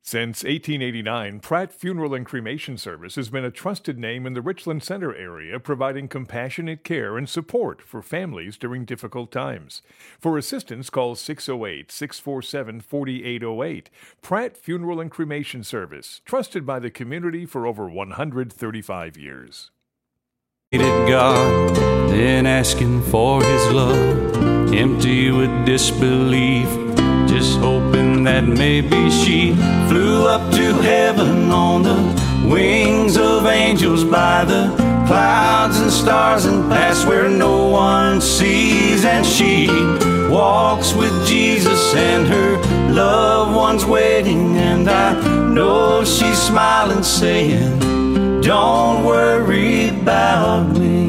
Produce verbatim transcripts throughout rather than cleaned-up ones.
Since eighteen eighty-nine, Pratt Funeral and Cremation Service has been a trusted name in the Richland Center area, providing compassionate care and support for families during difficult times. For assistance, call six oh eight, six four seven, four eight oh eight. Pratt Funeral and Cremation Service, trusted by the community for over one hundred thirty-five years. God, then asking for his love, empty with disbelief, just hoping that maybe she flew up to heaven on the wings of angels by the clouds and stars and past where no one sees. And she walks with Jesus and her loved one's waiting, and I know she's smiling saying, don't worry about me.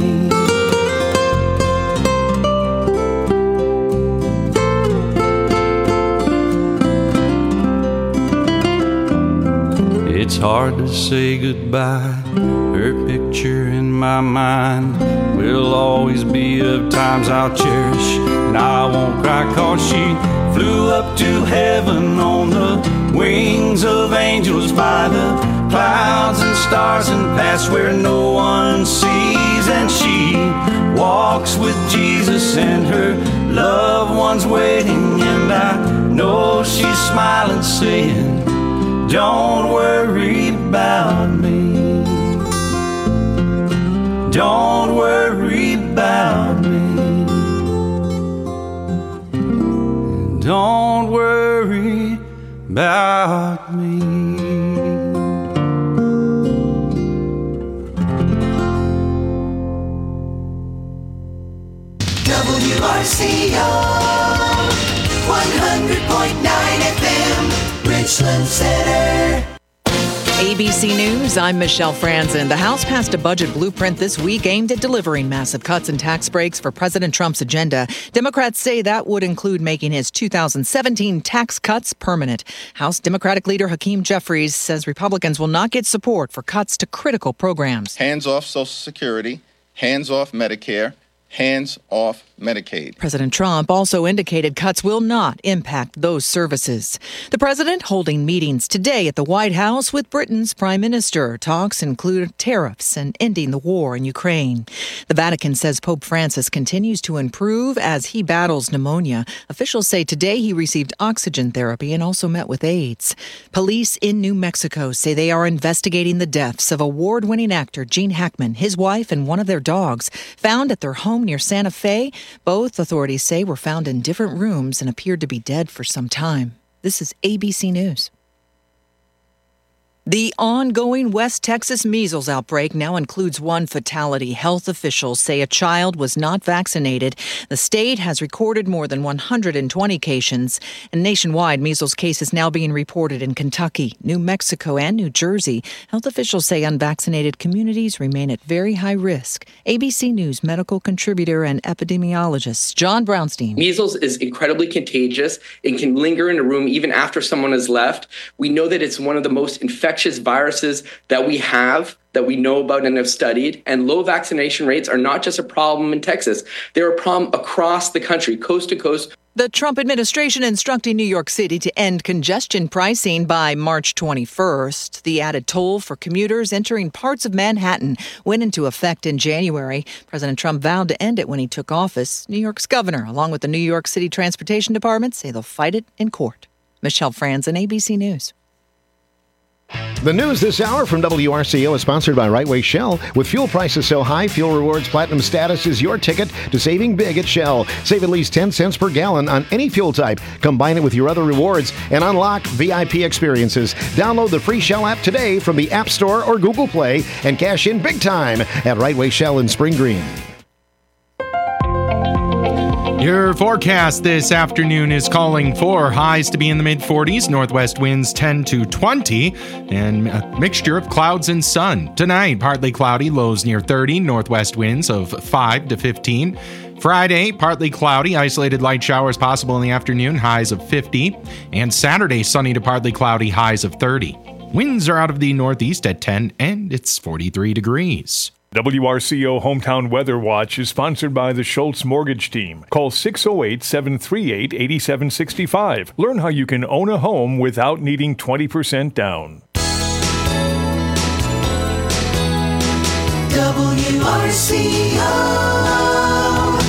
It's hard to say goodbye. Her picture in my mind will always be of times I'll cherish, and I won't cry cause she flew up to heaven on the wings of angels by the clouds and stars and past where no one sees. And she walks with Jesus and her loved ones waiting, and I know she's smiling saying, don't worry about me. Don't worry about me. Don't worry about me. W R C O one hundred point nine F M, Richland Center. A B C News, I'm Michelle Franzen. The House passed a budget blueprint this week aimed at delivering massive cuts and tax breaks for President Trump's agenda. Democrats say that would include making his two thousand seventeen tax cuts permanent. House Democratic leader Hakeem Jeffries says Republicans will not get support for cuts to critical programs. Hands off Social Security, hands off Medicare, hands off Medicaid. President Trump also indicated cuts will not impact those services. The president holding meetings today at the White House with Britain's prime minister. Talks include tariffs and ending the war in Ukraine. The Vatican says Pope Francis continues to improve as he battles pneumonia. Officials say today he received oxygen therapy and also met with aides. Police in New Mexico say they are investigating the deaths of award-winning actor Gene Hackman, his wife, and one of their dogs, found at their home near Santa Fe. Both authorities say were found in different rooms and appeared to be dead for some time. This is A B C News. The ongoing West Texas measles outbreak now includes one fatality. Health officials say a child was not vaccinated. The state has recorded more than one hundred twenty cases. And nationwide, measles cases now being reported in Kentucky, New Mexico, and New Jersey. Health officials say unvaccinated communities remain at very high risk. A B C News medical contributor and epidemiologist John Brownstein. Measles is incredibly contagious. It can linger in a room even after someone has left. We know that it's one of the most infectious viruses that we have, that we know about and have studied. And low vaccination rates are not just a problem in Texas. They're a problem across the country, coast to coast. The Trump administration instructing New York City to end congestion pricing by March twenty-first. The added toll for commuters entering parts of Manhattan went into effect in January. President Trump vowed to end it when he took office. New York's governor, along with the New York City Transportation Department, say they'll fight it in court. Michelle Franzen, A B C News. The news this hour from W R C O is sponsored by Right Way Shell. With fuel prices so high, Fuel Rewards Platinum status is your ticket to saving big at Shell. Save at least ten cents per gallon on any fuel type. Combine it with your other rewards and unlock V I P experiences. Download the free Shell app today from the App Store or Google Play and cash in big time at Right Way Shell in Spring Green. Your forecast this afternoon is calling for highs to be in the mid forties, northwest winds ten to twenty, and a mixture of clouds and sun. Tonight, partly cloudy, lows near thirty, northwest winds of five to fifteen. Friday, partly cloudy, isolated light showers possible in the afternoon, highs of fifty. And Saturday, sunny to partly cloudy, highs of thirty. Winds are out of the northeast at ten, and it's forty-three degrees. W R C O Hometown Weather Watch is sponsored by the Schultz Mortgage Team. Call six oh eight, seven three eight, eight seven six five. Learn how you can own a home without needing twenty percent down. W R C O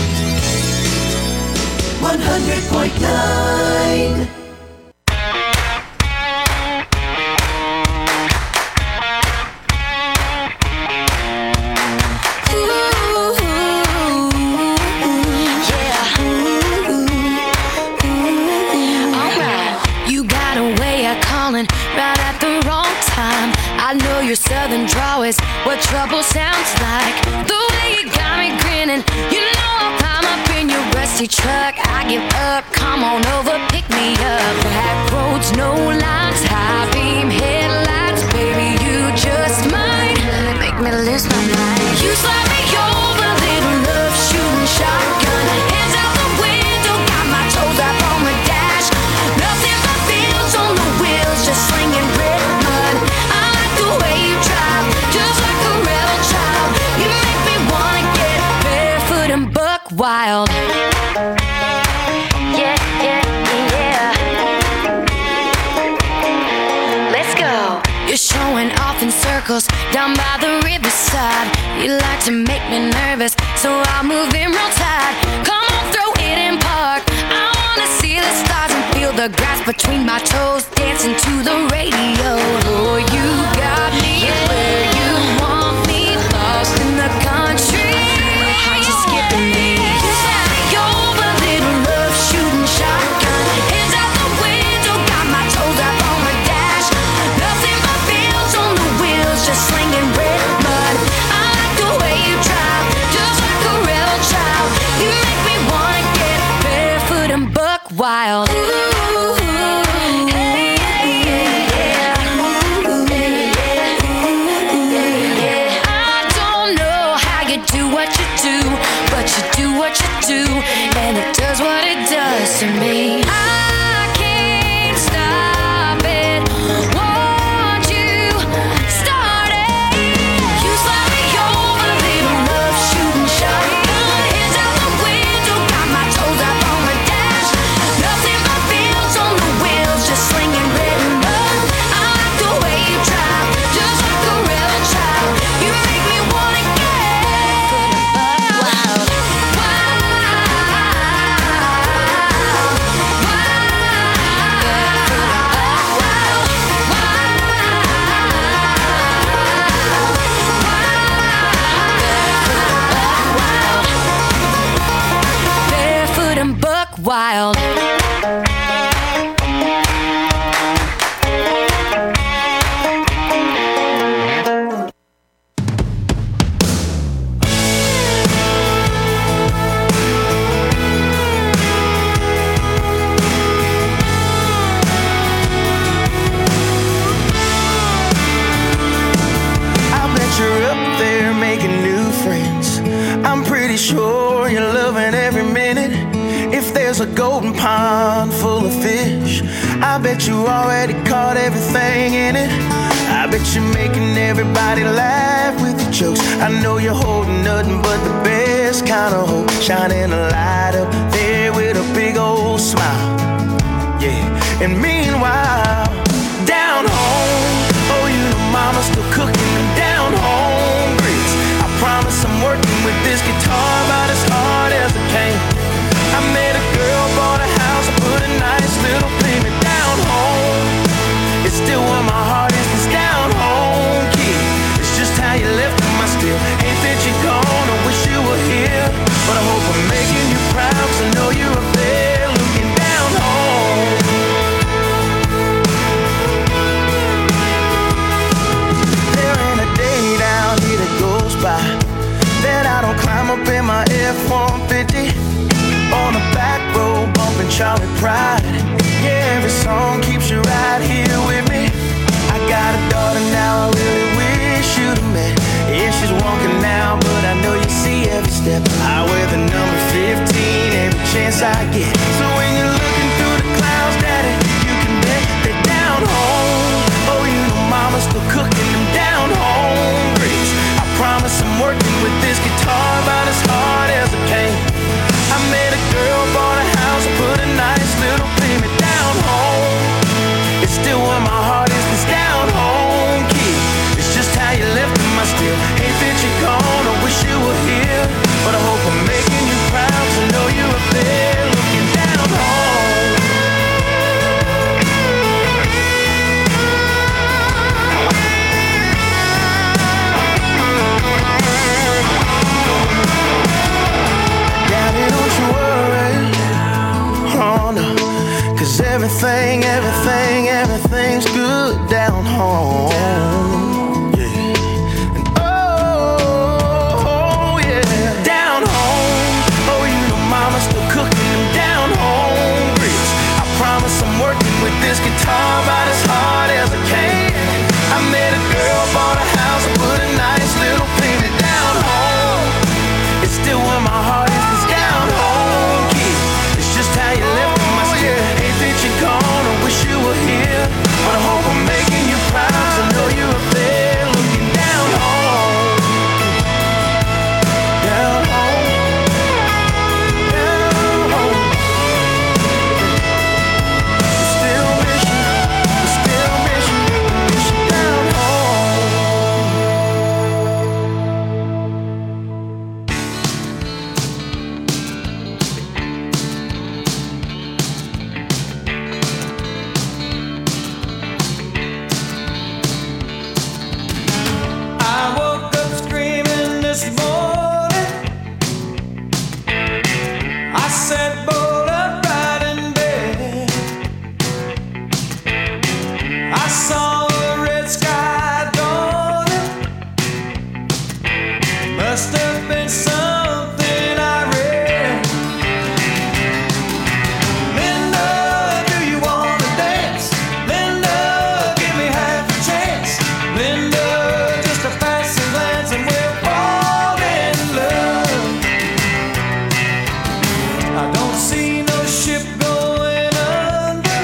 one hundred point nine. Right at the wrong time. I know your southern drawl is what trouble sounds like. The way you got me grinning, you know I'll climb up in your rusty truck. I give up, come on over, pick me up. Back roads, no lines, high beam headlights. Baby, you just might make me lose my mind. You slide me over, little love shooting shotgun. Hands out the window, got my toes up on the dash. Nothing but feels on the wheels, just slinging red mud. I like the way you drive, just like a rebel child. You make me wanna get barefoot and buck wild. Yeah, yeah, yeah. Let's go. You're showing off in circles down by the riverside. You like to make me nervous, so I'll move in real tight. Come on, throw it in park. I wanna see the stars and feel the grass between my toes, dancing to the radio. Oh, you got me where you want me, lost in the country. Heart just skipping me. You slide me over, little love shooting shotgun. Hands out the window, got my toes up on the dash. Nothing but feels on the wheels, just slinging red mud. I like the way you drive, just like a rebel child. You make me wanna get barefoot and buck wild. And it does what it does to me. I can't stop it. Want you started. You slide me over, little love shooting shotgun. Hands out the window, got my toes up on the dash. Nothing but feels on the wheels, just slinging red mud. I like the way you drive, just like a rebel child. You make me wanna get wild. Wild. Sure you're loving every minute. If there's a golden pond full of fish, I bet you already caught everything in it. I bet you're making everybody laugh with your jokes. I know you're holding nothing but the best kind of hope, shining a light up there with a big old smile. Yeah, and meanwhile, down home, oh, you know mama's still cooking them down home grits. I promise I'm working with this guitar about as hard as I can. I met a girl, bought a house, put a nice little payment down home. It's still where my heart is, this down home kid. It's just how you left them, I still hate that you're gone, I wish you were here. But I hope I'm making you proud, cause I know you're up there looking down home. There ain't a day down here that goes by that I don't climb up in my F one fifty on the back road bumping Charlie Pride. Yeah, every song keeps you right here with me. I got a daughter now, I really wish you'd have met. Yeah, she's walking now, but I know you see every step. I wear the number fifteen every chance I get. So when you're looking through the clouds, daddy, you can bet they're down home. Oh, you know mama's still cooking them down home grits. I promise I'm working everything's good down home. Yeah. And oh, yeah. Down home. Oh, you know mama's still cooking them down home grits. I promise I'm working with this guitar about as hard as I can. I met a girl, bought a house, and put a nice little painted down home. It's still where my heart is, this down home kid. It's just how you left my spirit. Ain't that you're gone, I wish you were here. But I hope I'm making you proud, 'cause I know you're up there looking down home. Down home. Down home. We still miss you. We still miss you. Miss you down home. I woke up screaming this morning. I sat bolt upright in bed. I saw a red sky dawning. Must have been something I read. Linda, do you wanna dance? Linda, give me half a chance. Linda, just a passing glance and we'll fall in love. I don't see no ship going under.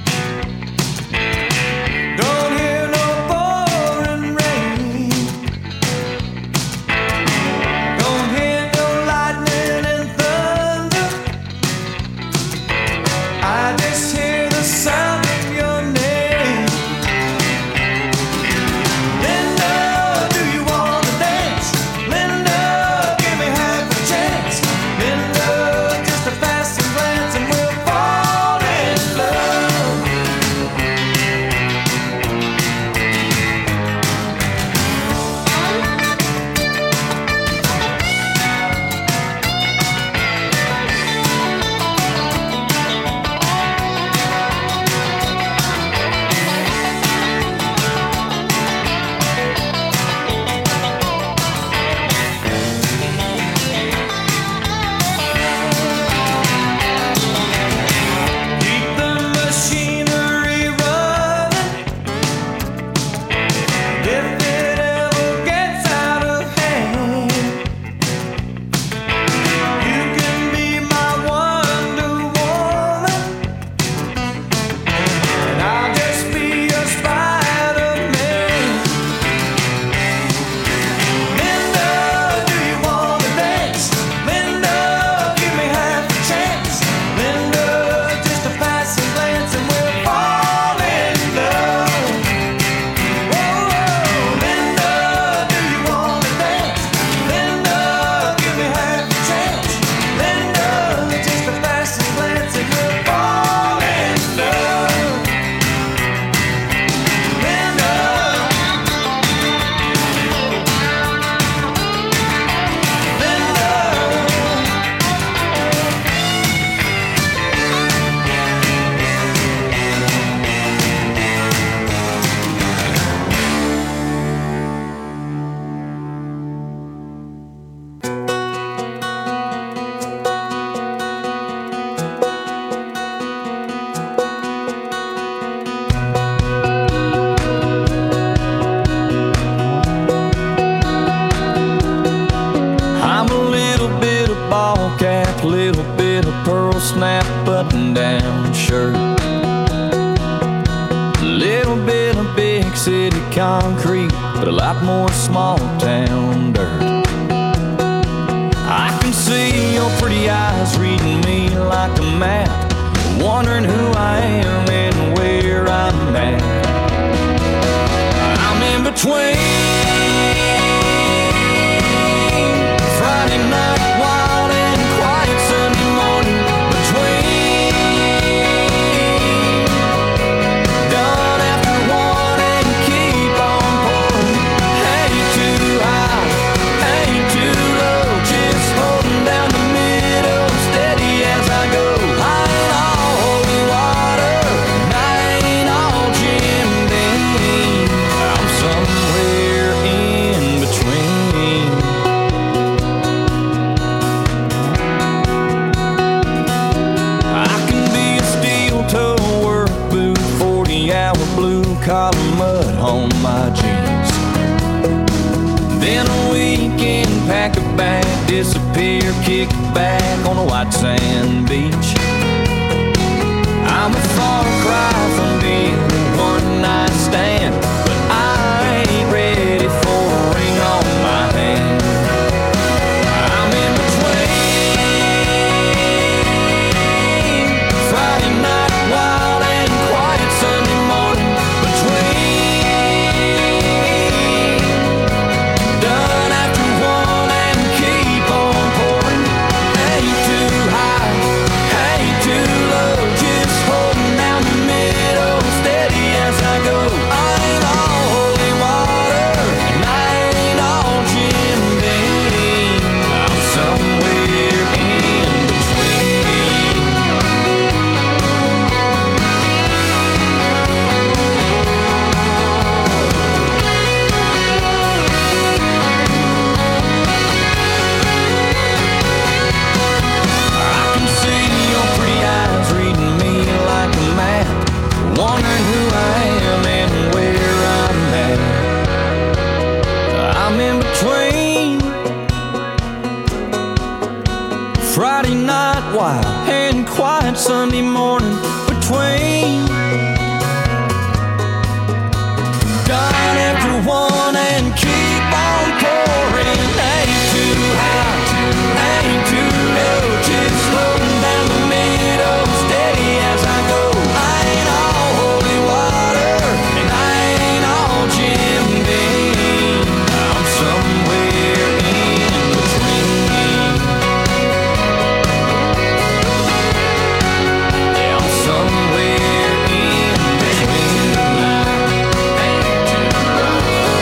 Don't hear no pouring rain. Don't hear no lightning and thunder. I just hear the sound of your name. Linda, do you wanna dance? Linda, give me half a chance. Linda, just a passing glance and we'll fall in love. Keep the machinery running. If it ever gets out of hand, you can be my Wonder Woman, and I'll just be your Spider-Man. Linda, do you wanna dance? Linda, give me half a chance. Linda, just a passing glance and we'll fall in love. Whoa, Linda, do you wanna dance? Linda, give me half a chance. Linda, just a passing glance and we'll fall in love. Linda. I'm a little bit of ball cap, little bit of pearl snap button down shirt, little bit of big city concrete, but a lot more small town dirt. I can see your pretty eyes reading me like a map, wondering who I am and where I'm at. I'm in between Friday night wild and quiet Sunday morning, between done after one and keep on pouring. Ain't too high, ain't too low, just holding down the middle, steady as I go. I ain't all holy water, and I ain't all Jim collar mud on my jeans. Then a weekend, pack a bag, disappear, kick back on a white sand beach. I'm a far cry from being a one night stand, but I ain't ready for a ring on my hand. I'm in between Friday night wild and quiet Sunday morning. Between done after one and keep on pouring. Ain't too high, ain't too low, just holding down the middle, steady as I go. I ain't all holy water, and I ain't all Jim Beam. I'm somewhere in between. I can see your pretty eyes reading me like a map, wondering who I am and where I'm at. I'm in between Friday night wild and quiet Sunday morning. Between done after one and keep on pouring. Ain't too high, ain't too low, just floating down the middle, steady as I go. I ain't all holy water, and I ain't all Jim Beam. I'm somewhere in between. Yeah, I'm somewhere in between. Ain't too low.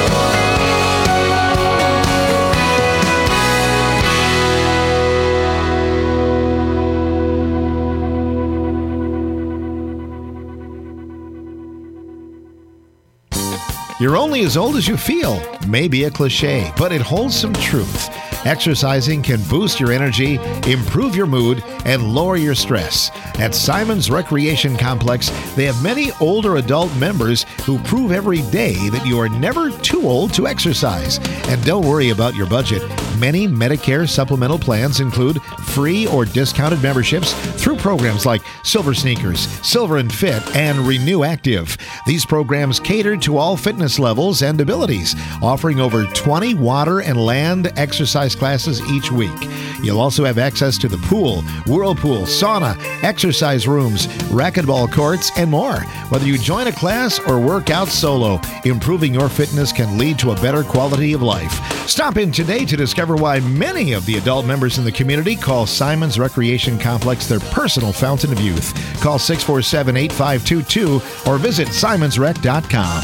You're only as old as you feel. Maybe a cliche, but it holds some truth. Exercising can boost your energy, improve your mood, and lower your stress. At Simon's Recreation Complex, they have many older adult members who prove every day that you are never too old to exercise. And don't worry about your budget. Many Medicare supplemental plans include free or discounted memberships through programs like Silver Sneakers, Silver and Fit, and Renew Active. These programs cater to all fitness levels and abilities, offering over twenty water and land exercise classes each week. You'll also have access to the pool, whirlpool, sauna, exercise rooms, racquetball courts, and more. Whether you join a class or work out solo, improving your fitness can lead to a better quality of life. Stop in today to discover why many of the adult members in the community call Simon's Recreation Complex their personal fountain of youth. Call six four seven, eight five two two or visit simons rec dot com.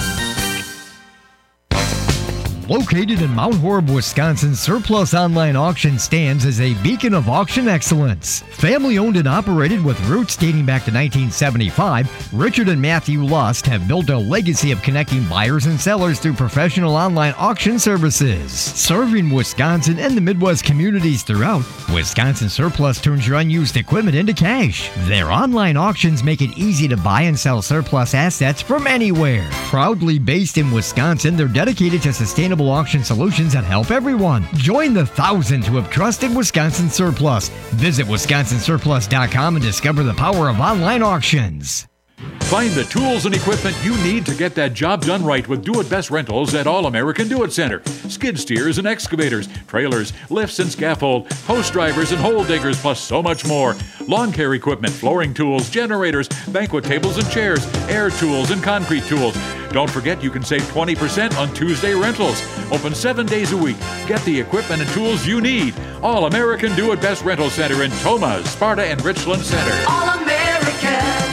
Located in Mount Horeb, Wisconsin, Surplus Online Auction stands as a beacon of auction excellence. Family owned and operated with roots dating back to nineteen seventy-five, Richard and Matthew Lust have built a legacy of connecting buyers and sellers through professional online auction services. Serving Wisconsin and the Midwest communities throughout, Wisconsin Surplus turns your unused equipment into cash. Their online auctions make it easy to buy and sell surplus assets from anywhere. Proudly based in Wisconsin, they're dedicated to sustainable auction solutions that help everyone. Join the thousands who have trusted Wisconsin Surplus. Visit wisconsin surplus dot com and discover the power of online auctions. Find the tools and equipment you need to get that job done right with Do It Best Rentals at All American Do It Center. Skid steers and excavators, trailers, lifts and scaffold, post drivers and hole diggers, plus so much more. Lawn care equipment, flooring tools, generators, banquet tables and chairs, air tools and concrete tools. Don't forget you can save twenty percent on Tuesday rentals. Open seven days a week. Get the equipment and tools you need. All American Do It Best Rental Center in Thomas, Sparta, and Richland Center. All American.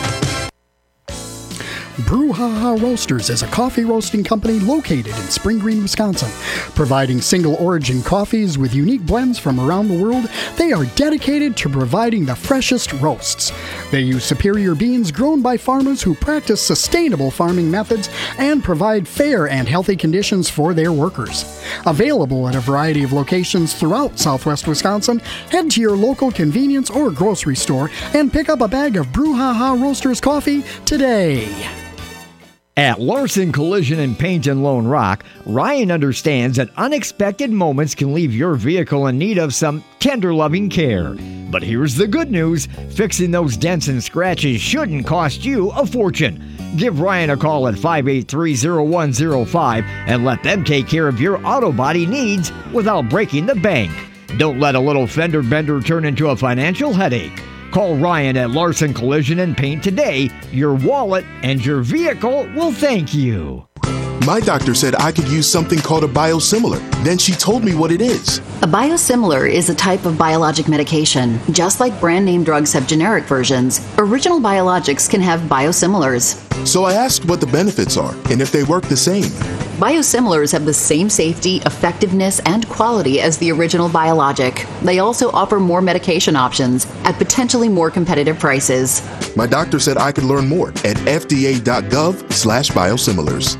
Brouhaha Roasters is a coffee roasting company located in Spring Green, Wisconsin. Providing single origin coffees with unique blends from around the world, they are dedicated to providing the freshest roasts. They use superior beans grown by farmers who practice sustainable farming methods and provide fair and healthy conditions for their workers. Available at a variety of locations throughout southwest Wisconsin, head to your local convenience or grocery store and pick up a bag of Brouhaha Roasters coffee today. At Larson Collision and Paint in Lone Rock, Ryan understands that unexpected moments can leave your vehicle in need of some tender loving care. But here's the good news, fixing those dents and scratches shouldn't cost you a fortune. Give Ryan a call at five eight three, zero one zero five and let them take care of your auto body needs without breaking the bank. Don't let a little fender bender turn into a financial headache. Call Ryan at Larson Collision and Paint today. Your wallet and your vehicle will thank you. My doctor said I could use something called a biosimilar. Then she told me what it is. A biosimilar is a type of biologic medication. Just like brand name drugs have generic versions, original biologics can have biosimilars. So I asked what the benefits are and if they work the same. Biosimilars have the same safety, effectiveness, and quality as the original biologic. They also offer more medication options at potentially more competitive prices. My doctor said I could learn more at F D A dot gov slash biosimilars.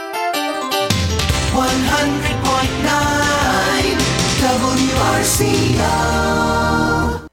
one hundred point nine W R C O.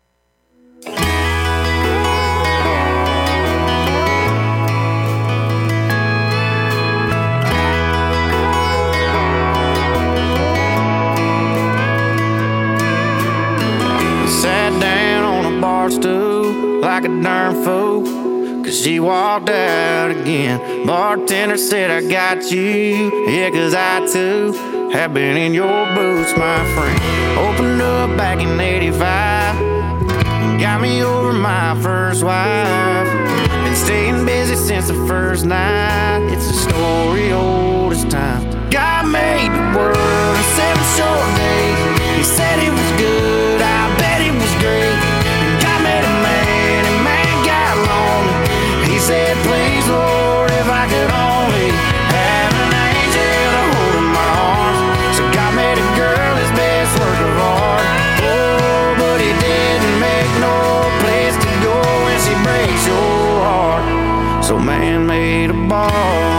Sat down on a bar stool like a darn fool, 'cause she walked out again. Bartender said, I got you, yeah, 'cause I too have been in your boots, my friend. Opened up back in eighty-five, got me over my first wife. Been staying busy since the first night, it's a story old as time. God made the world in seven short days, he said it was good, I bet it was great. God made a man, and man got lonely. He said, please, Lord, if I could only have an angel to hold in my arms. So God made a girl his best work of art. Oh, but he didn't make no place to go when she breaks your heart. So man made a ball.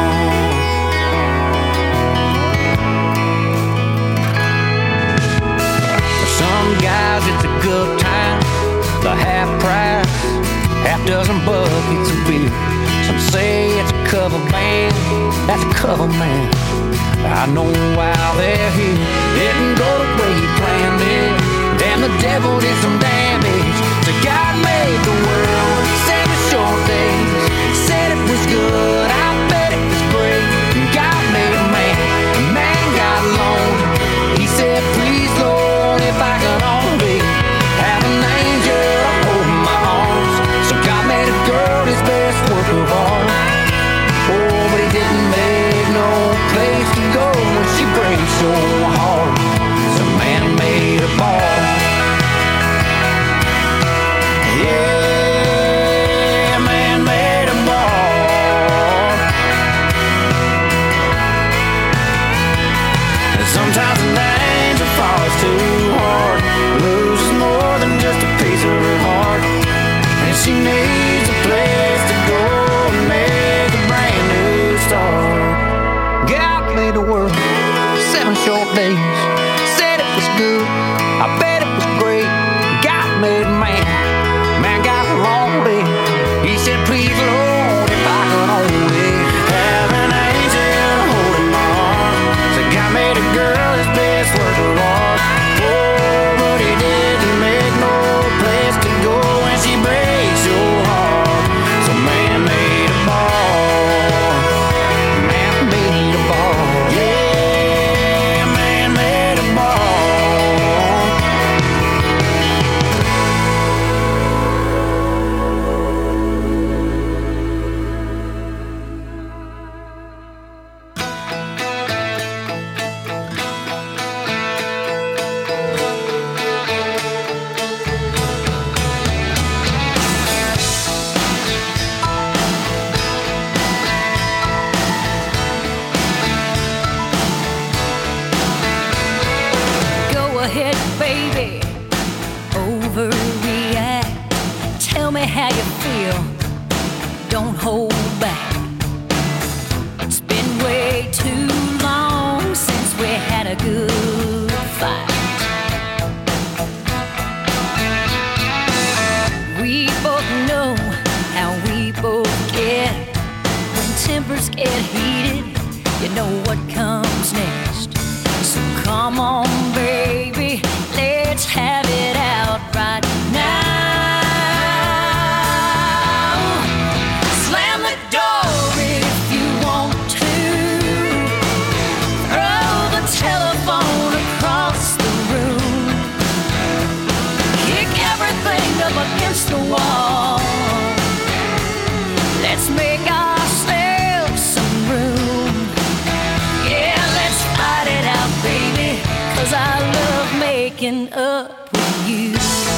Some guys it's a good time, the half price, half dozen buckets of beer. Some say it's a cover band, that's a cover man. I know why they're here. Didn't go the way you planned it, damn the devil did some damage. So God made the world, seven short days, said it was good, I bet it was great. God made a man, a man got lonely. He said, please, Lord, if I could only have an angel to hold in my arms. So God made a girl his best work of art. Oh, but he didn't make no place to go when she breaks your heart. So man made a ball. Yeah, man made a ball. And sometimes an angel falls too hard, loses more than just a piece of her heart, and she needs a place to go and make a brand new start. God made the world, seven short days, said it was good, I bet it was great. God made man, man got lonely. He said, please, Lord, if I could only have an angel holding my arms. So God made a girl his best work of art. Oh, but he didn't make no place to go when she breaks your heart. So man made a ball. Man made a ball. Yeah, man made a ball. Go ahead, baby, overreact. Tell me how you feel, don't hold back. It's been way too long since we had a good fight. We both know how we both get when tempers get heated, you know what comes next. So come on, baby, let's have it out right now. Slam the door if you want to. Throw the telephone across the room. Kick everything up against the wall. Let's make ourselves some room. Yeah, let's fight it out, baby, 'cause I love making up with you.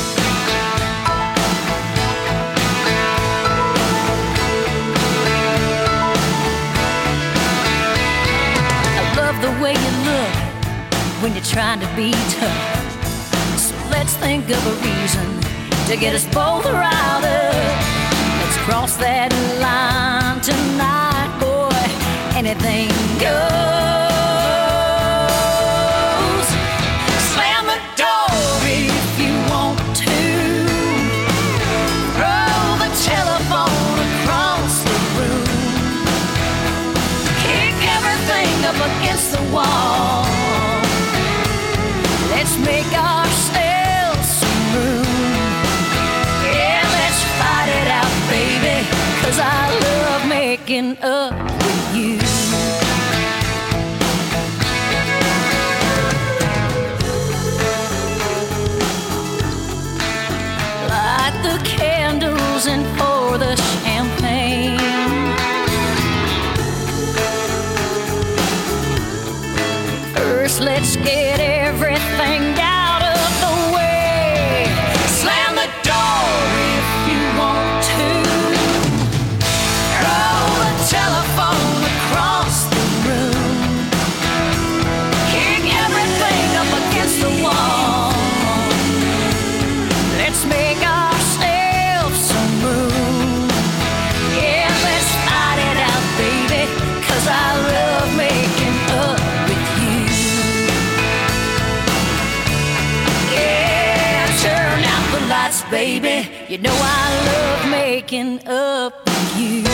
I love the way you look when you're trying to be tough. So let's think of a reason to get us both riled up. Let's cross that line tonight, boy. Anything goes. Slam the door if you want to. Throw the telephone across the room. Kick everything up against the wall. Let's make ourselves some room. Yeah, let's fight it out, baby, 'cause I love making up with you. Light the candles and pour the champagne. First, let's get everything out of the way. Slam the door if you want to. Throw the telephone across the room. Kick everything up against the wall. Let's make ourselves some room. Yeah, let's fight it out, baby, 'cause I love making up with you. Yeah, turn out the lights, baby. You know I love making up with you.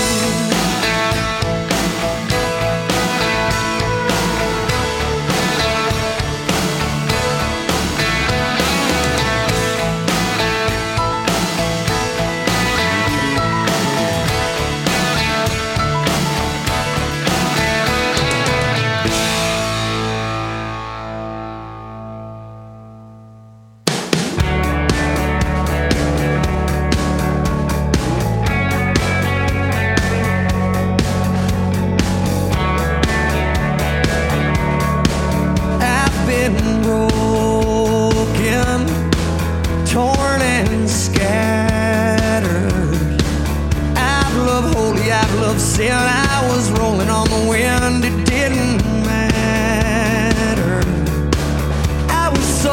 I've been broken, torn and scattered. I've loved holy, I've loved sin. I was rolling on the wind, it didn't matter. I was so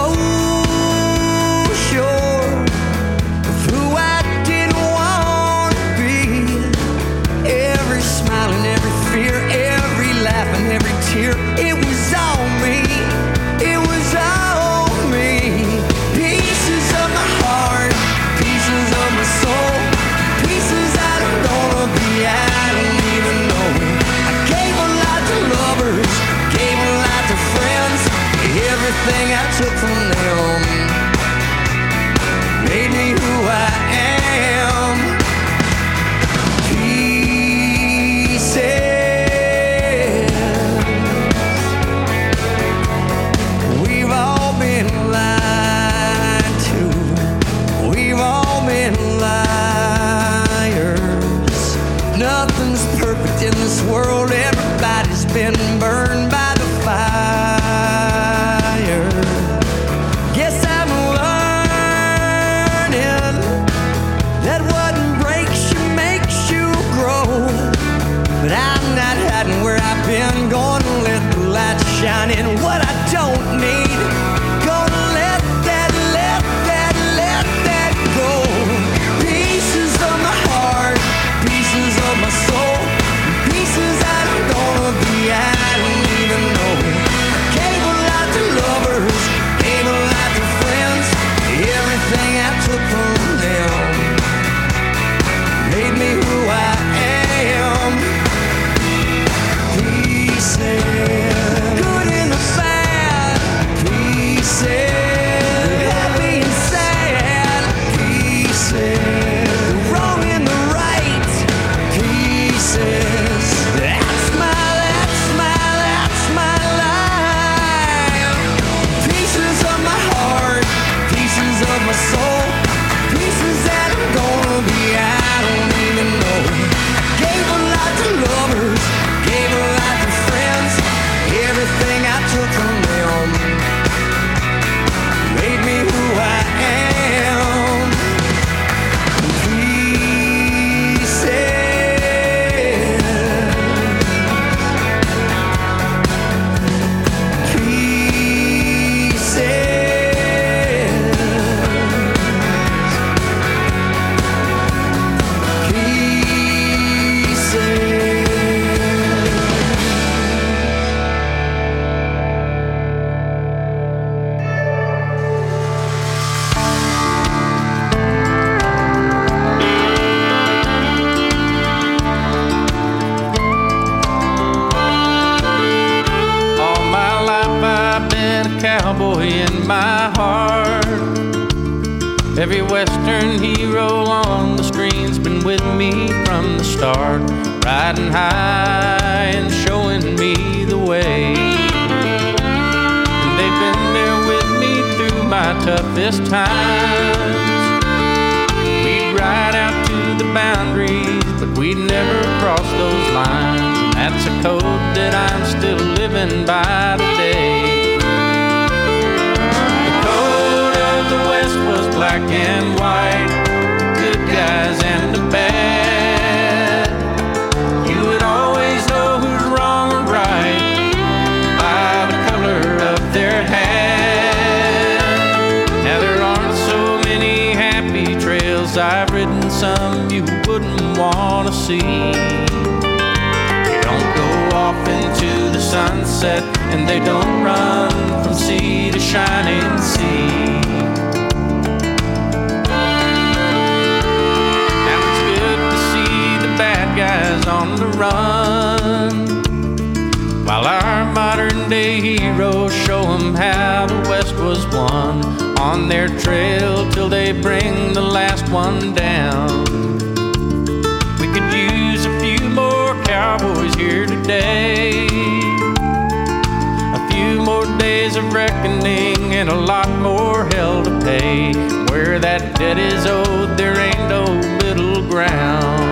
sure of who I didn't want to be. Every smile and every fear, every laugh and every tear, it was all me. It was all me. Pieces of my heart, pieces of my soul, pieces I don't wanna be, I don't even know it. I gave a lot to lovers, gave a lot to friends. Everything I took from them made me who I am. Pieces. We've all been lied to. We've all been liars. Nothing's perfect in this world. Everybody's been burned by the fire. Guess I'm learning that what breaks you makes you grow. But I'm not hiding where I've been. Gonna let the light shine in what I don't need. Gonna let that, let that, let that go. Pieces of my heart, pieces of my soul, pieces I don't wanna be, I don't even know. I gave a lot to lovers, gave a lot to friends. Everything I took from them made me who I am. been a cowboy in my heart. Every Western hero on the screen's been with me from the start, riding high and showing me the way. And they've been there with me through my toughest times. We'd ride out to the boundaries, but we'd never cross those lines. And that's a code that I'm still living by today. The West was black and white, the good guys and the bad. You would always know who's wrong or right by the color of their hat. Now there aren't so many happy trails I've ridden, some you wouldn't want to see. They don't go off into the sunset, and they don't run from sea to shining sea. Guys on the run, while our modern day heroes show them how the West was won, on their trail till they bring the last one down. We could use a few more cowboys here today, a few more days of reckoning and a lot more hell to pay. Where that debt is owed, there ain't no middle ground.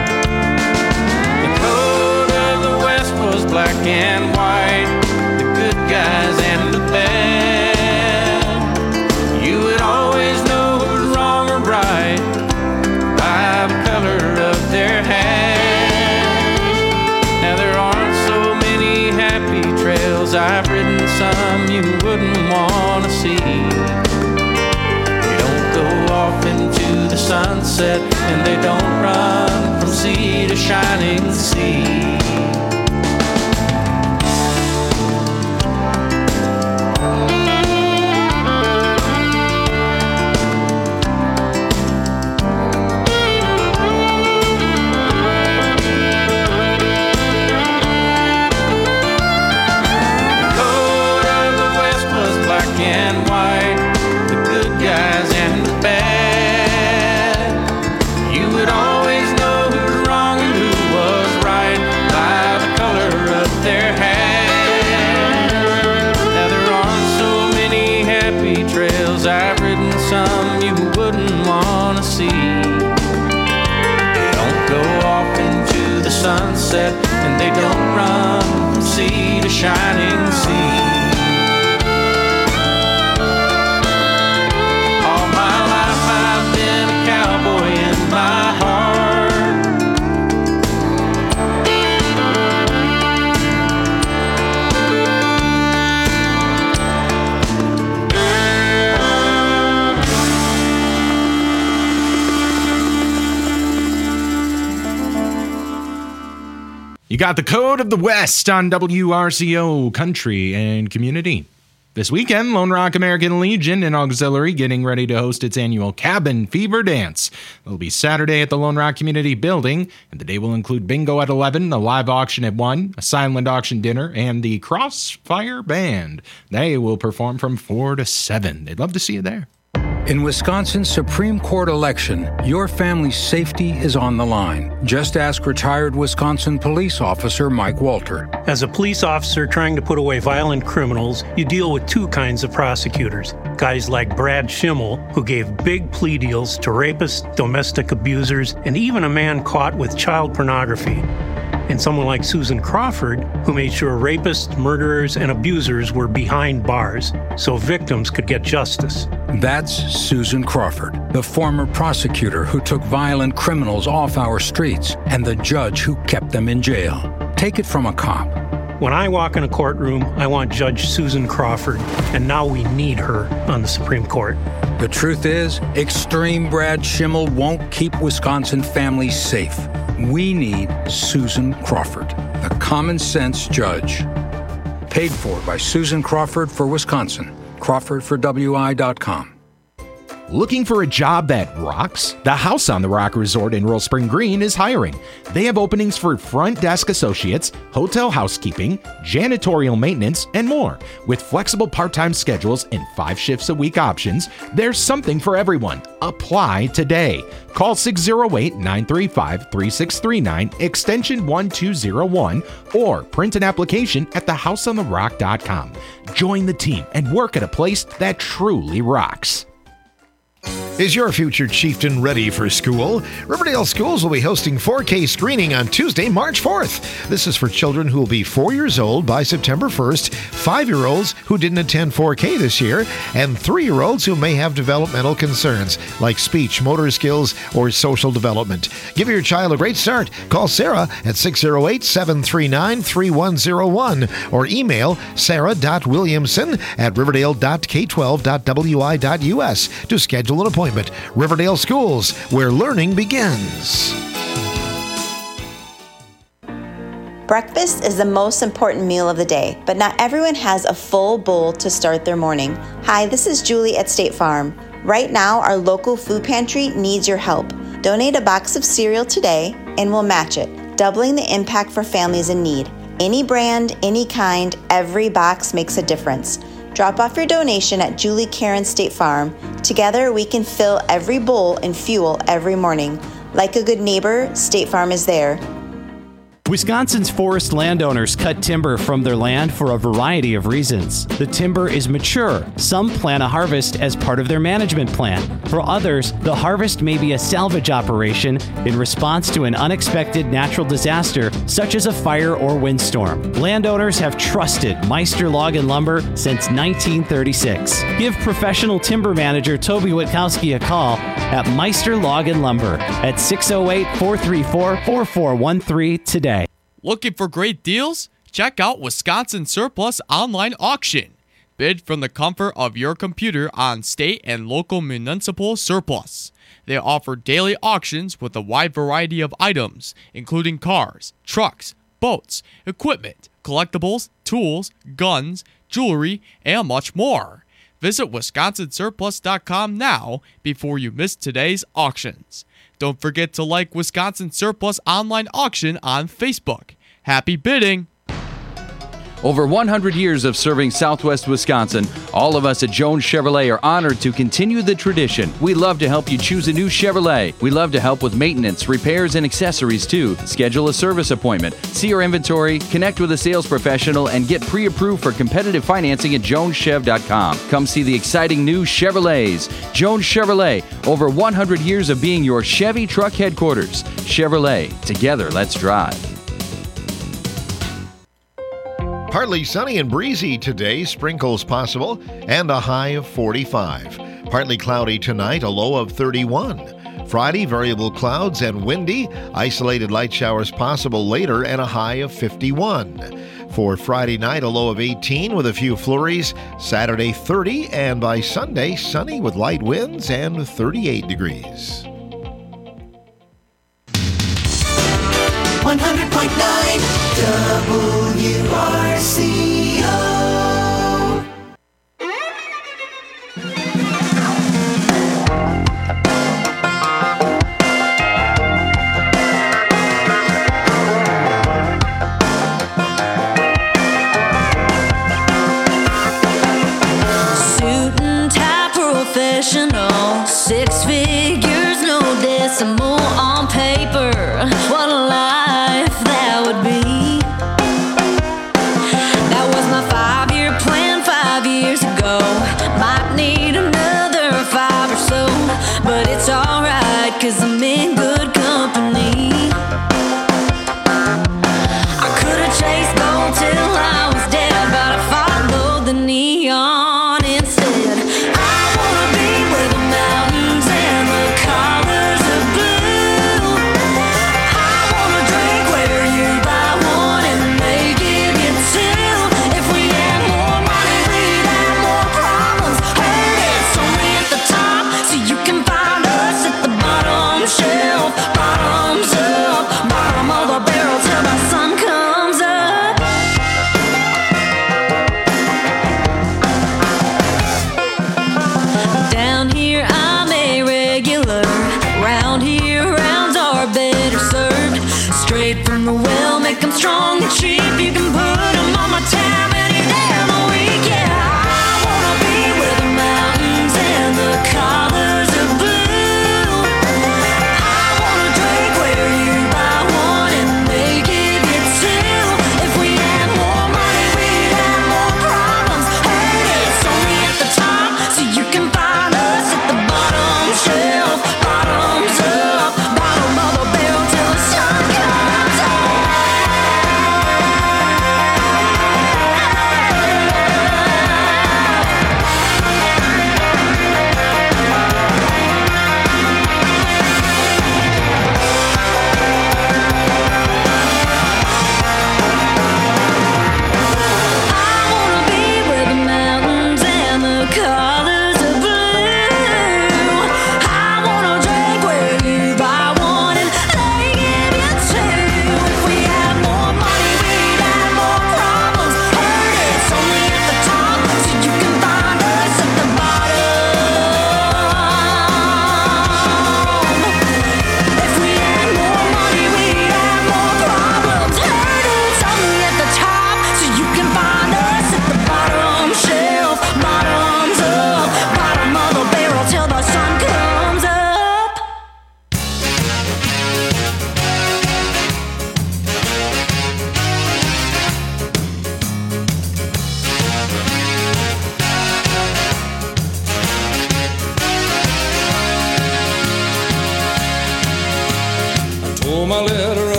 Black and white, the good guys and the bad. You would always know who's wrong or right by the color of their hat. Now there aren't so many happy trails I've ridden, some you wouldn't want to see. They don't go off into the sunset, and they don't run from sea to shining sea. Some you wouldn't want to see. They don't go off into the sunset, and they don't run from sea to shining sea. All my life I've been a cowboy in my heart. You got the Code of the West on W R C O Country and Community. This weekend, Lone Rock American Legion and Auxiliary getting ready to host its annual Cabin Fever Dance. It'll be Saturday at the Lone Rock Community Building, and the day will include bingo at eleven, a live auction at one, a silent auction dinner, and the Crossfire Band. They will perform from four to seven. They'd love to see you there. In Wisconsin's Supreme Court election, your family's safety is on the line. Just ask retired Wisconsin police officer Mike Walter. As a police officer trying to put away violent criminals, you deal with two kinds of prosecutors. Guys like Brad Schimmel, who gave big plea deals to rapists, domestic abusers, and even a man caught with child pornography. And someone like Susan Crawford, who made sure rapists, murderers, and abusers were behind bars so victims could get justice. That's Susan Crawford, the former prosecutor who took violent criminals off our streets and the judge who kept them in jail. Take it from a cop. When I walk in a courtroom, I want Judge Susan Crawford, and now we need her on the Supreme Court. The truth is, extreme Brad Schimmel won't keep Wisconsin families safe. We need Susan Crawford, the common sense judge. Paid for by Susan Crawford for Wisconsin. Crawford for W I dot com. Looking for a job that rocks? The House on the Rock Resort in Royal Spring Green is hiring. They have openings for front desk associates, hotel housekeeping, janitorial maintenance, and more. With flexible part-time schedules and five shifts a week options, there's something for everyone. Apply today. Call six oh eight, nine three five, three six three nine, extension one two oh one, or print an application at the house on the rock dot com. Join the team and work at a place that truly rocks. Is your future chieftain ready for school? Riverdale Schools will be hosting four K screening on Tuesday, March fourth. This is for children who will be four years old by September first, five-year-olds who didn't attend four K this year, and three-year-olds who may have developmental concerns like speech, motor skills, or social development. Give your child a great start. Call Sarah at six oh eight, seven three nine, three one oh one or email sarah dot williamson at riverdale dot k twelve dot w i dot u s to schedule an appointment. Riverdale Schools, where learning begins. Breakfast is the most important meal of the day, but not everyone has a full bowl to start their morning. Hi, this is Julie at State Farm. Right now, our local food pantry needs your help. Donate a box of cereal today, and we'll match it, doubling the impact for families in need. Any brand, any kind, every box makes a difference. Drop off your donation at Julie Karen State Farm. Together, we can fill every bowl and fuel every morning. Like a good neighbor, State Farm is there. Wisconsin's forest landowners cut timber from their land for a variety of reasons. The timber is mature. Some plan a harvest as part of their management plan. For others, the harvest may be a salvage operation in response to an unexpected natural disaster, such as a fire or windstorm. Landowners have trusted Meister Log and Lumber since nineteen thirty-six. Give professional timber manager Toby Witkowski a call at Meister Log and Lumber at six oh eight, four three four, four four one three today. Looking for great deals? Check out Wisconsin Surplus Online Auction. Bid from the comfort of your computer on state and local municipal surplus. They offer daily auctions with a wide variety of items, including cars, trucks, boats, equipment, collectibles, tools, guns, jewelry, and much more. Visit wisconsin surplus dot com now before you miss today's auctions. Don't forget to like Wisconsin Surplus Online Auction on Facebook. Happy bidding! Over one hundred years of serving Southwest Wisconsin, all of us at Jones Chevrolet are honored to continue the tradition. We love to help you choose a new Chevrolet. We love to help with maintenance, repairs, and accessories too. Schedule a service appointment, see our inventory, connect with a sales professional, and get pre-approved for competitive financing at jones chev dot com. Come see the exciting new Chevrolets. Jones Chevrolet, over one hundred years of being your Chevy truck headquarters. Chevrolet, together let's drive. Partly sunny and breezy today, sprinkles possible, and a high of forty-five. Partly cloudy tonight, a low of thirty-one. Friday, variable clouds and windy, isolated light showers possible later, and a high of fifty-one. For Friday night, a low of eighteen with a few flurries. Saturday, thirty, and by Sunday, sunny with light winds and thirty-eight degrees. one hundred point nine W R C O. Suit and tie professional, six figures, no decimal on paper. What a life that would be. That was my five-year plan five years ago. Might need another five or so, but it's alright, cause I'm in good company. I could've chased gold till I was dead, but I followed the neon instead. I wanna be where the mountains and the colors of blue. I wanna drink where you buy one and they give you two. If we had more money, we'd have more problems. Heard it's only at the top, so you can find us at the bottom.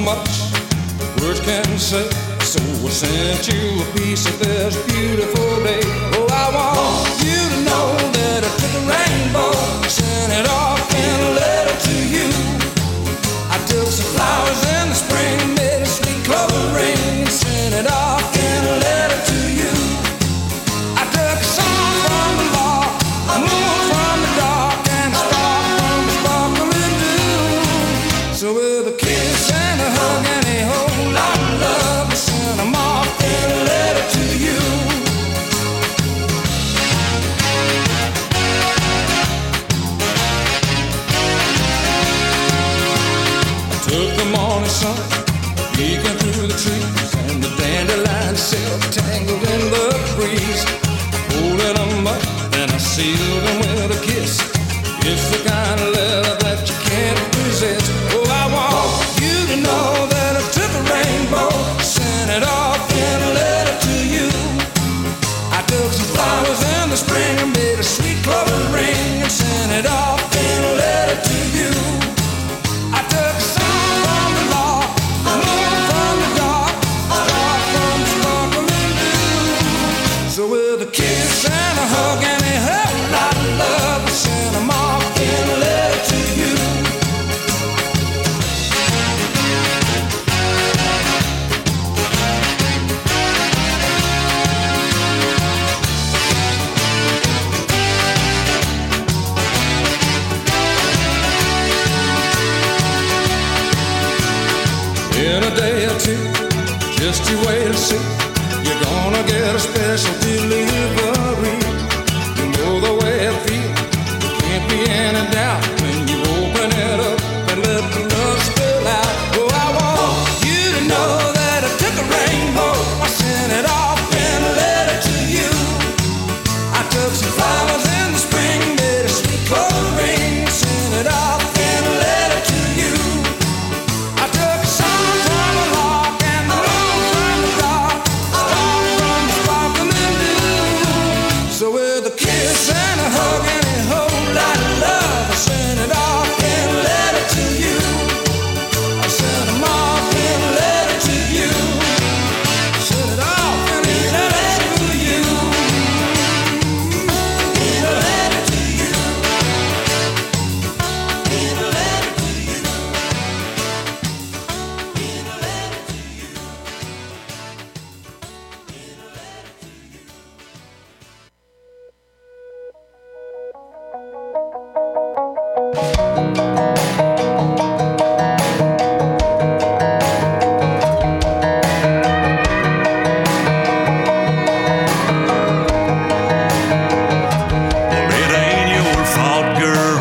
much words can say. So I sent you a piece of this beautiful day. Oh, I want you to know that I took a rainbow, sent it off in a letter to you. I took some flowers in the spring, made a sweet clover ring, and sent it off in a letter to you. I took a song from the law, a moon from the dark, and a star from the sparkling dew. So with a kiss and a hug and a whole lot of love, I sent them off in a letter to you. I took the morning sun, peeking through the trees, and the dandelion silk tangled in the breeze. Folded them up, then I sealed them with a kiss. It's the kind of love that you can't resist. Oh, I want you to know that I took a rainbow, sent it off in a letter to you. I took some flowers in the spring and made a sweet clover ring, and sent it off in a letter to you. I took a song from the law, a moon from the dark, a star from the sparkling dew. So with a kiss and a hug and a whole lot of love, I sent them off in a letter to you. In a day or two, just you wait and see, you're gonna get a special delivery. You know the way I feel, there can't be any doubt when you open it up and let the love spill out. Oh, I want you to know that I took a rainbow, I sent it off in a letter to you. I took some flowers in the spring, made a sweet clover ring, sent it off in a letter to you. I took a song from a lark and the moon from the dark, a star from the sparkling dew. So with a kiss and a hug and a whole lot of love, I sent it off in a letter to you. I sent them off in a letter to you. I sent it off in a letter to you. In a letter to you. In a letter to you. In a letter to you. Well, it ain't your fault, girl,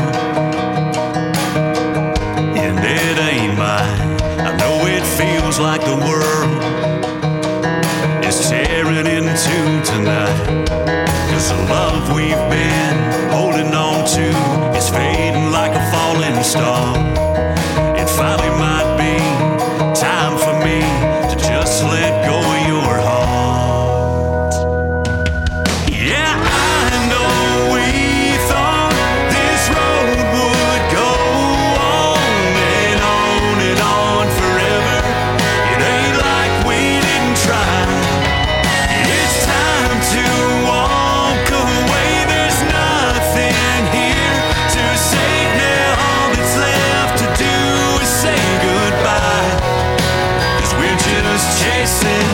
and it ain't mine. I know it feels like the world is tearing into tonight, 'cause the love we've been holding on to is fading like a falling star. It finally might be time for me to just let go of your heart. Yeah, I know we thought this road would go on and on and on forever. It ain't like we didn't try. It's time to walk away. There's nothing here to say now. All that's left to do is say goodbye, 'cause we're just chasing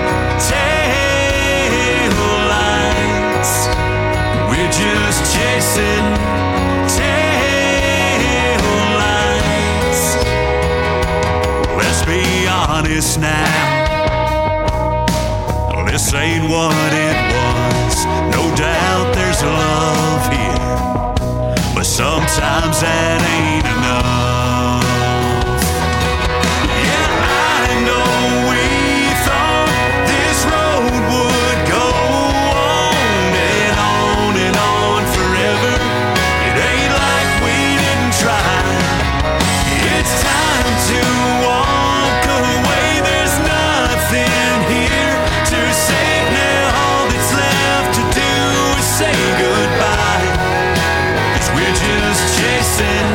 tail lights. We're just chasing tail lights. Let's be honest now, this ain't what it was. No doubt there's love here, but sometimes that ain't enough. Yeah, I know we thought this road would go on and on and on forever. It ain't like we didn't try. It's time to walk away. There's nothing here to say now. All that's left to do is say goodbye, 'cause we're just chasing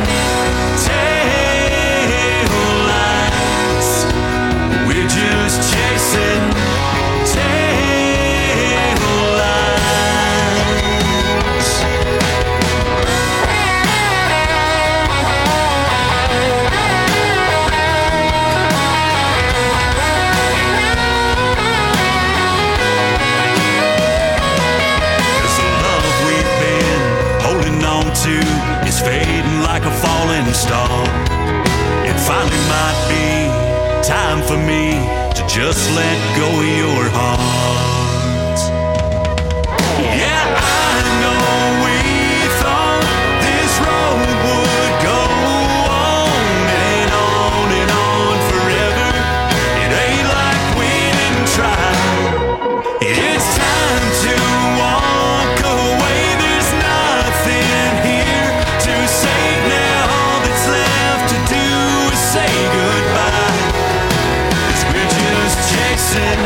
stall. It finally might be time for me to just let go of your heart. Yeah, I know we thought this road would go on and on and on forever. It ain't like we didn't try. It's time to walk away. There's nothing here to save now. All that's left to do is say goodbye. 'Cause we're just chasing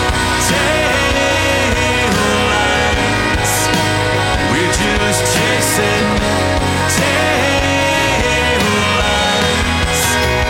taillights. We're just chasing taillights.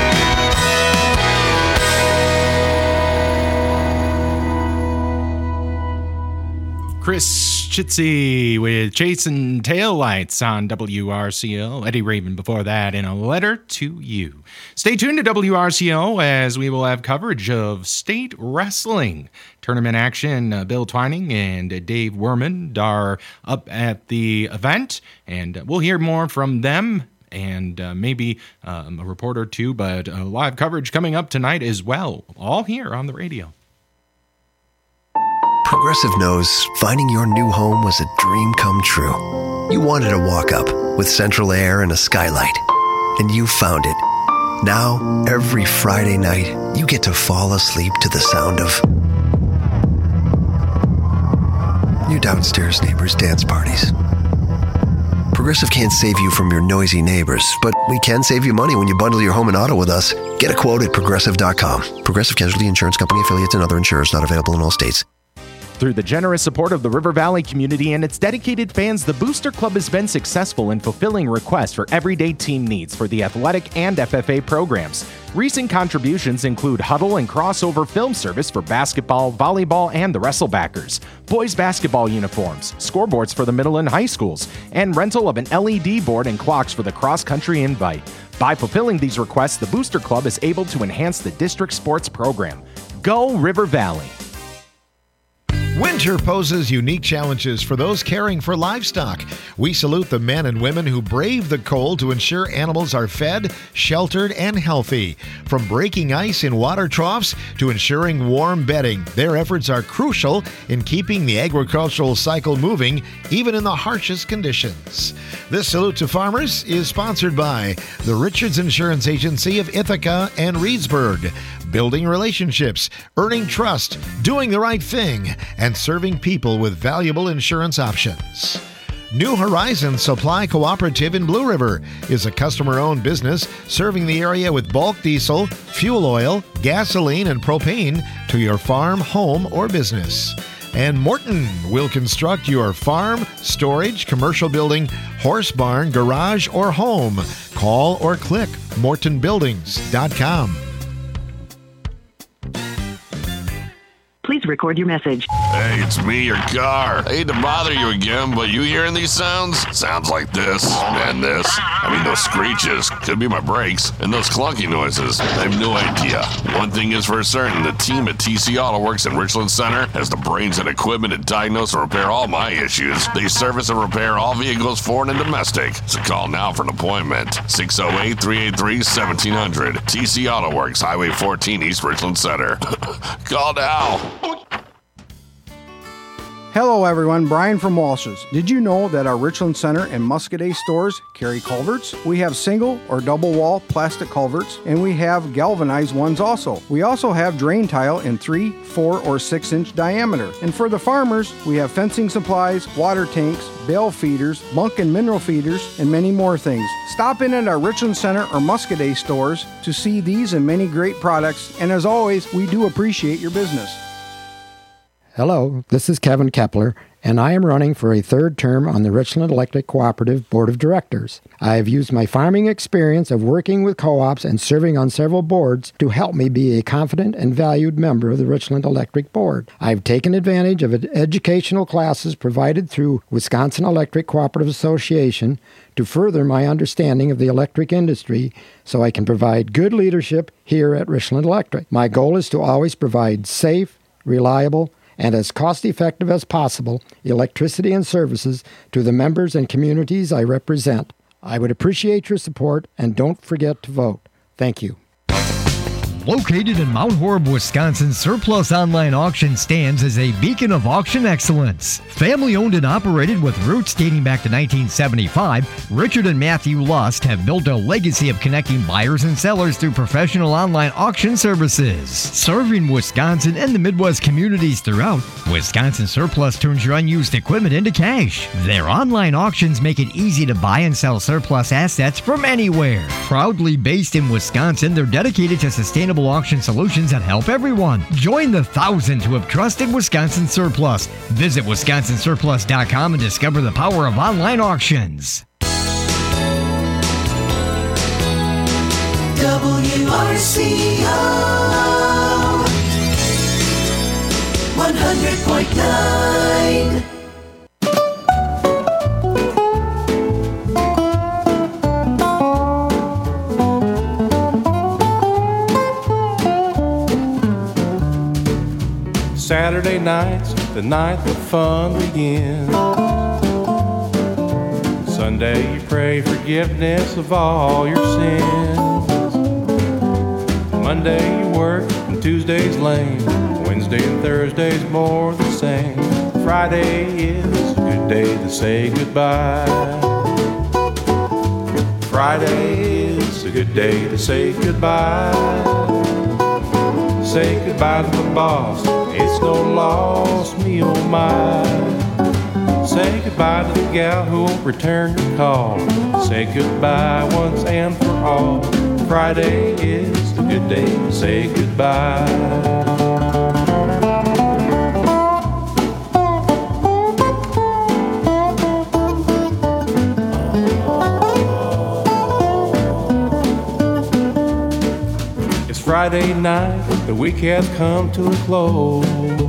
Chris Chitsey with Chasing Taillights on W R C O. Eddie Raven before that in A Letter to You. Stay tuned to W R C O as we will have coverage of state wrestling. Tournament action. Uh, Bill Twining and uh, Dave Werman are up at the event, and uh, we'll hear more from them and uh, maybe um, a report or two, but uh, live coverage coming up tonight as well, all here on the radio. Progressive knows finding your new home was a dream come true. You wanted to walk up with central air and a skylight, and you found it. Now, every Friday night, you get to fall asleep to the sound of your downstairs neighbors' dance parties. Progressive can't save you from your noisy neighbors, but we can save you money when you bundle your home and auto with us. Get a quote at progressive dot com. Progressive Casualty Insurance Company, affiliates, and other insurers not available in all states. Through the generous support of the River Valley community and its dedicated fans, the Booster Club has been successful in fulfilling requests for everyday team needs for the athletic and F F A programs. Recent contributions include huddle and crossover film service for basketball, volleyball, and the Wrestlebackers, boys basketball uniforms, scoreboards for the middle and high schools, and rental of an L E D board and clocks for the cross-country invite. By fulfilling these requests, the Booster Club is able to enhance the district sports program. Go River Valley! Winter poses unique challenges for those caring for livestock. We salute the men and women who brave the cold to ensure animals are fed, sheltered, and healthy. From breaking ice in water troughs to ensuring warm bedding, their efforts are crucial in keeping the agricultural cycle moving, even in the harshest conditions. This Salute to Farmers is sponsored by the Richards Insurance Agency of Ithaca and Reedsburg. Building relationships, earning trust, doing the right thing, and serving people with valuable insurance options. New Horizons Supply Cooperative in Blue River is a customer-owned business serving the area with bulk diesel, fuel oil, gasoline, and propane to your farm, home, or business. And Morton will construct your farm, storage, commercial building, horse barn, garage, or home. Call or click morton buildings dot com. Please record your message. Hey, it's me, your car. I hate to bother you again, but you hearing these sounds? Sounds like this and this. I mean, those screeches. Could be my brakes. And those clunky noises. I have no idea. One thing is for certain, the team at T C Auto Works in Richland Center has the brains and equipment to diagnose and repair all my issues. They service and repair all vehicles, foreign and domestic. So call now for an appointment. six oh eight, three eight three, one seven hundred. T C Auto Works, Highway fourteen, East Richland Center. Call now. Hello everyone, Brian from Walsh's. Did you know that our Richland Center and Muscadet stores carry culverts? We have single or double wall plastic culverts, and we have galvanized ones also. We also have drain tile in three, four, or six inch diameter. And for the farmers, we have fencing supplies, water tanks, bale feeders, bunk and mineral feeders, and many more things. Stop in at our Richland Center or Muscadet stores to see these and many great products, and as always, we do appreciate your business. Hello, this is Kevin Kepler, and I am running for a third term on the Richland Electric Cooperative Board of Directors. I have used my farming experience of working with co-ops and serving on several boards to help me be a confident and valued member of the Richland Electric Board. I've taken advantage of educational classes provided through Wisconsin Electric Cooperative Association to further my understanding of the electric industry so I can provide good leadership here at Richland Electric. My goal is to always provide safe, reliable, and as cost-effective as possible electricity and services to the members and communities I represent. I would appreciate your support, and don't forget to vote. Thank you. Located in Mount Horeb, Wisconsin, Surplus Online Auction stands as a beacon of auction excellence. Family owned and operated with roots dating back to nineteen seventy-five, Richard and Matthew Lust have built a legacy of connecting buyers and sellers through professional online auction services. Serving Wisconsin and the Midwest communities throughout, Wisconsin Surplus turns your unused equipment into cash. Their online auctions make it easy to buy and sell surplus assets from anywhere. Proudly based in Wisconsin, they're dedicated to sustainable auction solutions that help everyone. Join the thousands who have trusted Wisconsin Surplus. Visit wisconsin surplus dot com and discover the power of online auctions. W R C O one hundred point nine. Saturday nights, the night the fun begins. Sunday you pray forgiveness of all your sins. Monday you work and Tuesday's lame. Wednesday and Thursday's more the same. Friday is a good day to say goodbye. Friday is a good day to say goodbye. Say goodbye to the boss, it's no loss, me oh my. Say goodbye to the gal who won't return your call. Say goodbye once and for all. Friday is a good day to say goodbye. Friday night, the week has come to a close.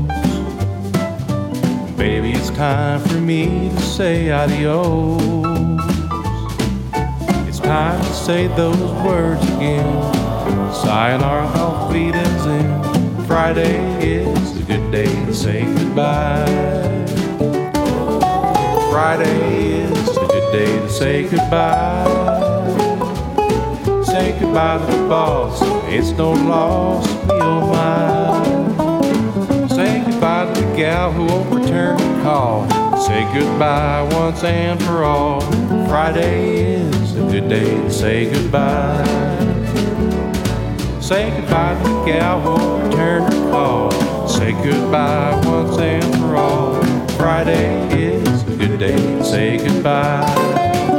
Baby, it's time for me to say adios. It's time to say those words again. Sayonara, auf Wiedersehen. Friday is a good day to say goodbye. Friday is a good day to say goodbye. Say goodbye to the boss, it's no loss, me oh my. Say goodbye to the gal who won't return your call. Say goodbye once and for all. Friday is a good day to say goodbye. Say goodbye to the gal who won't return your call. Say goodbye once and for all. Friday is a good day to say goodbye.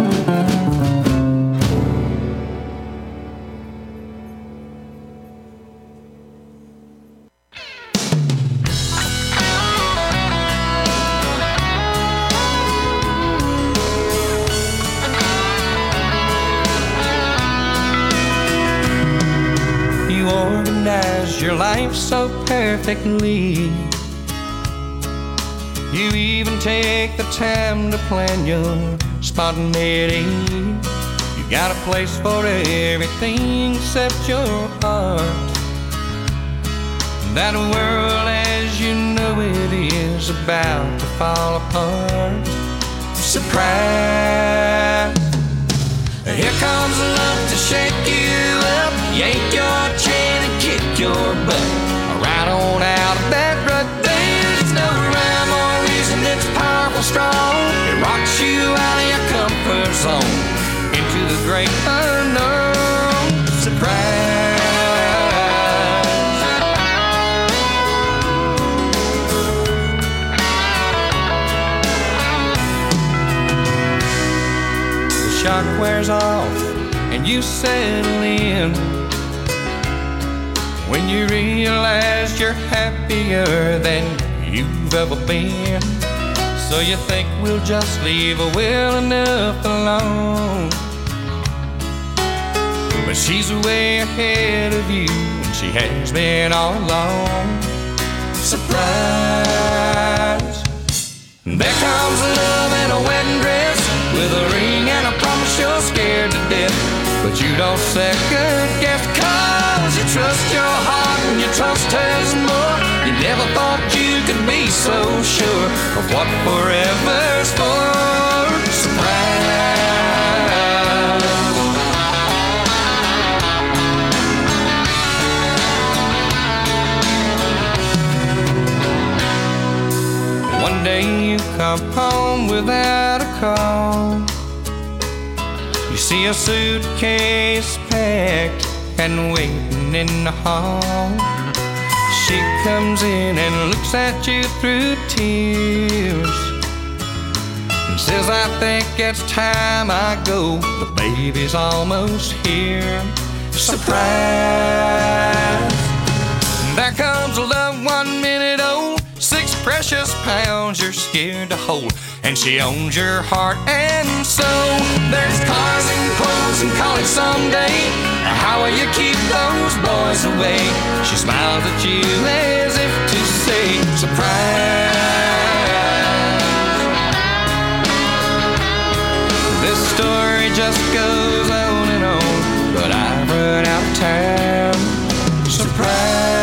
Your life so perfectly. You even take the time to plan your spontaneity. You got a place for everything except your heart. That world as you know it is about to fall apart. Surprise! Here comes love to shake you up, yank your chain and kick your butt. Right on out of that rut. There's no rhyme or reason, it's powerful, strong. It rocks you out of your comfort zone into the great unknown. Surprise! The shock wears off and you settle in. When you realize you're happier than you've ever been. So you think we'll just leave her well enough alone. But she's way ahead of you, and she has been all along. Surprise! There comes love in a wedding dress, with a ring and a promise you're scared to death. But you don't second guess, cause you trust your heart and you trust hers more. You never thought you could be so sure of what forever's for. Surprise! come home without a call. You see a suitcase packed and waiting in the hall. She comes in and looks at you through tears and says, I think it's time I go. The baby's almost here. Surprise! There comes a loved one minute old, six precious pounds you're scared to hold, and she owns your heart and soul. There's cars and clothes and college someday. How will you keep those boys away? She smiles at you as if to say, surprise. This story just goes on and on, but I've run out of time. Surprise.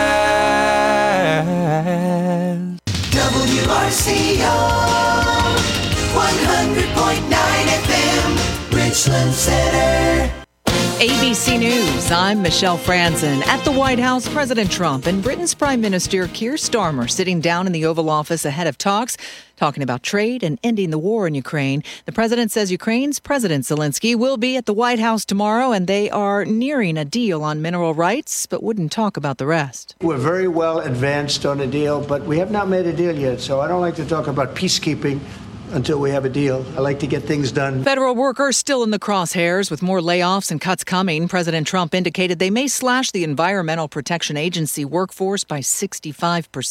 W R C O one hundred point nine F M, Richland Center. A B C News, I'm Michelle Franzen. At the White House, President Trump and Britain's Prime Minister Keir Starmer sitting down in the Oval Office ahead of talks, talking about trade and ending the war in Ukraine. The president says Ukraine's President Zelensky will be at the White House tomorrow, and they are nearing a deal on mineral rights, but wouldn't talk about the rest. We're very well advanced on a deal, but we have not made a deal yet, so I don't like to talk about peacekeeping until we have a deal. I like to get things done. Federal workers still in the crosshairs with more layoffs and cuts coming. President Trump indicated they may slash the Environmental Protection Agency workforce by sixty-five percent.